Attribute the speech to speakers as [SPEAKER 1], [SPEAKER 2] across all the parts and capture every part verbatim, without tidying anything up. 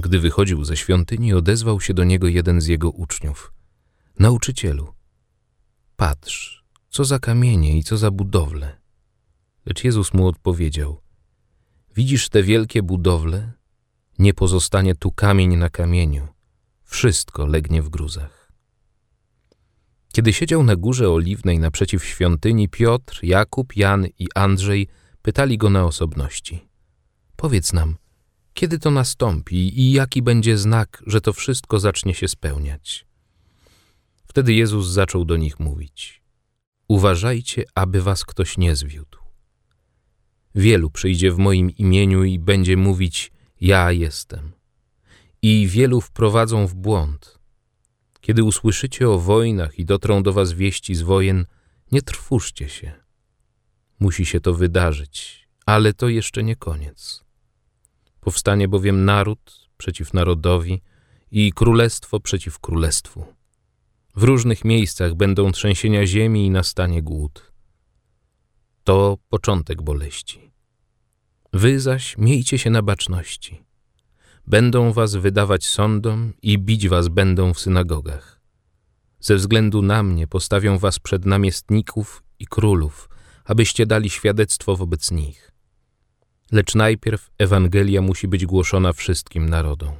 [SPEAKER 1] Gdy wychodził ze świątyni, odezwał się do niego jeden z jego uczniów. Nauczycielu, patrz, co za kamienie i co za budowle. Lecz Jezus mu odpowiedział, widzisz te wielkie budowle? Nie pozostanie tu kamień na kamieniu. Wszystko legnie w gruzach. Kiedy siedział na górze oliwnej naprzeciw świątyni, Piotr, Jakub, Jan i Andrzej pytali go na osobności. Powiedz nam, kiedy to nastąpi i jaki będzie znak, że to wszystko zacznie się spełniać? Wtedy Jezus zaczął do nich mówić. Uważajcie, aby was ktoś nie zwiódł. Wielu przyjdzie w moim imieniu i będzie mówić, ja jestem. I wielu wprowadzą w błąd. Kiedy usłyszycie o wojnach i dotrą do was wieści z wojen, nie trwóżcie się. Musi się to wydarzyć, ale to jeszcze nie koniec. Powstanie bowiem naród przeciw narodowi i królestwo przeciw królestwu. W różnych miejscach będą trzęsienia ziemi i nastanie głód. To początek boleści. Wy zaś miejcie się na baczności. Będą was wydawać sądom i bić was będą w synagogach. Ze względu na mnie postawią was przed namiestników i królów, abyście dali świadectwo wobec nich. Lecz najpierw Ewangelia musi być głoszona wszystkim narodom.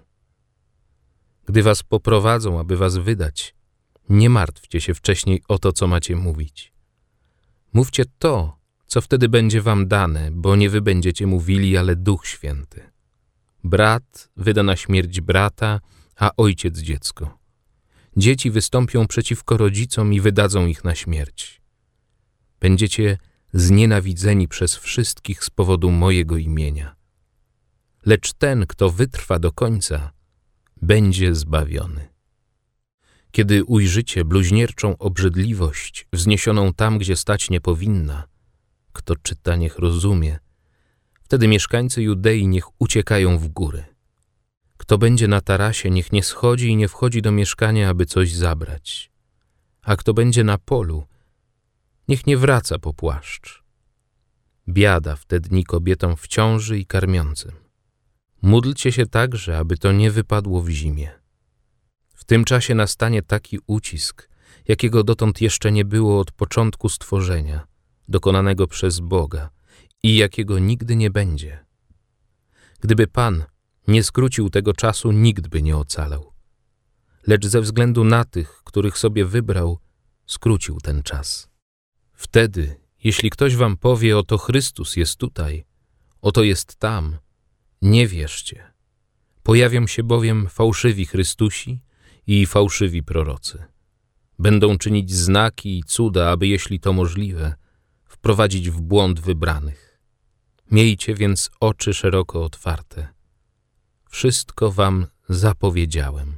[SPEAKER 1] Gdy was poprowadzą, aby was wydać, nie martwcie się wcześniej o to, co macie mówić. Mówcie to, co wtedy będzie wam dane, bo nie wy będziecie mówili, ale Duch Święty. Brat wyda na śmierć brata, a ojciec dziecko. Dzieci wystąpią przeciwko rodzicom i wydadzą ich na śmierć. Będziecie znienawidzeni przez wszystkich z powodu mojego imienia. Lecz ten, kto wytrwa do końca, będzie zbawiony. Kiedy ujrzycie bluźnierczą obrzydliwość wzniesioną tam, gdzie stać nie powinna, kto czyta, niech rozumie, wtedy mieszkańcy Judei niech uciekają w góry. Kto będzie na tarasie, niech nie schodzi i nie wchodzi do mieszkania, aby coś zabrać. A kto będzie na polu, niech nie wraca po płaszcz. Biada w te dni kobietom w ciąży i karmiącym. Módlcie się także, aby to nie wypadło w zimie. W tym czasie nastanie taki ucisk, jakiego dotąd jeszcze nie było od początku stworzenia, dokonanego przez Boga i jakiego nigdy nie będzie. Gdyby Pan nie skrócił tego czasu, nikt by nie ocalał. Lecz ze względu na tych, których sobie wybrał, skrócił ten czas. Wtedy, jeśli ktoś wam powie, oto Chrystus jest tutaj, oto jest tam, nie wierzcie. Pojawią się bowiem fałszywi Chrystusi i fałszywi prorocy. Będą czynić znaki i cuda, aby, jeśli to możliwe, wprowadzić w błąd wybranych. Miejcie więc oczy szeroko otwarte. Wszystko wam zapowiedziałem.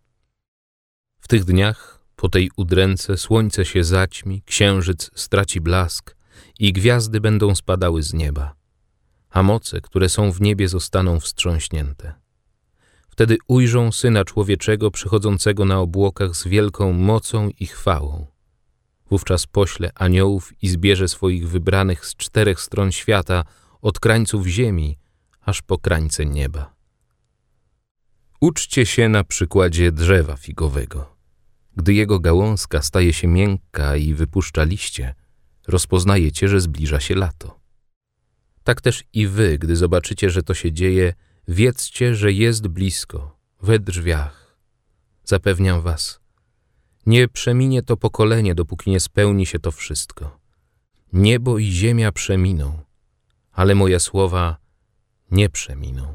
[SPEAKER 1] W tych dniach, po tej udręce, słońce się zaćmi, księżyc straci blask i gwiazdy będą spadały z nieba, a moce, które są w niebie, zostaną wstrząśnięte. Wtedy ujrzą Syna Człowieczego przychodzącego na obłokach z wielką mocą i chwałą. Wówczas pośle aniołów i zbierze swoich wybranych z czterech stron świata, od krańców ziemi, aż po krańce nieba. Uczcie się na przykładzie drzewa figowego. Gdy jego gałązka staje się miękka i wypuszcza liście, rozpoznajecie, że zbliża się lato. Tak też i wy, gdy zobaczycie, że to się dzieje, wiedzcie, że jest blisko, we drzwiach. Zapewniam was, nie przeminie to pokolenie, dopóki nie spełni się to wszystko. Niebo i ziemia przeminą, ale moje słowa nie przeminą.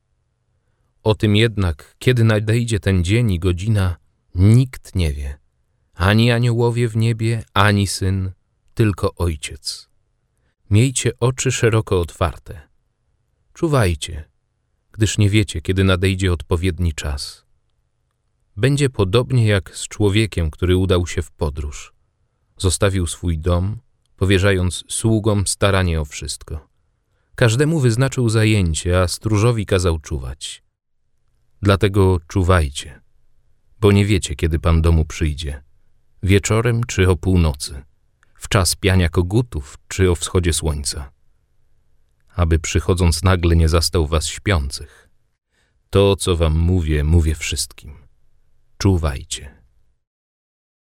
[SPEAKER 1] O tym jednak, kiedy nadejdzie ten dzień i godzina, nikt nie wie, ani aniołowie w niebie, ani Syn, tylko Ojciec. Miejcie oczy szeroko otwarte. Czuwajcie, gdyż nie wiecie, kiedy nadejdzie odpowiedni czas. Będzie podobnie jak z człowiekiem, który udał się w podróż. Zostawił swój dom, powierzając sługom staranie o wszystko. Każdemu wyznaczył zajęcie, a stróżowi kazał czuwać. Dlatego czuwajcie, bo nie wiecie, kiedy Pan domu przyjdzie, wieczorem czy o północy, w czas piania kogutów czy o wschodzie słońca, aby przychodząc nagle nie zastał was śpiących. To, co wam mówię, mówię wszystkim. Czuwajcie.